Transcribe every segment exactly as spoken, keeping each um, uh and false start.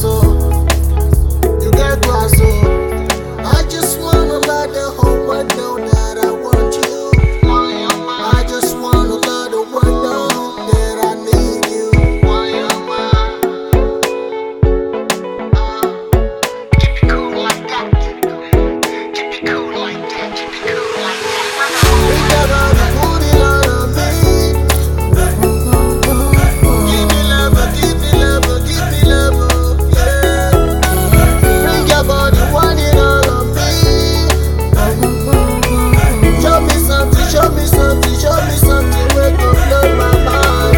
class, oh. You get class, oh. I just wanna let the whole world know that I want you. I just wanna let the world know that I need you. Keep it cool like that. Keep it cool like that. Keep it cool like that. We never put it on me. Give me love, give me love, give me love, yeah. Bring your body, want it all on me. Show me something, show me something, show me something, make up blow my mind.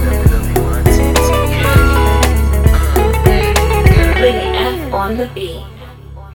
On the beat.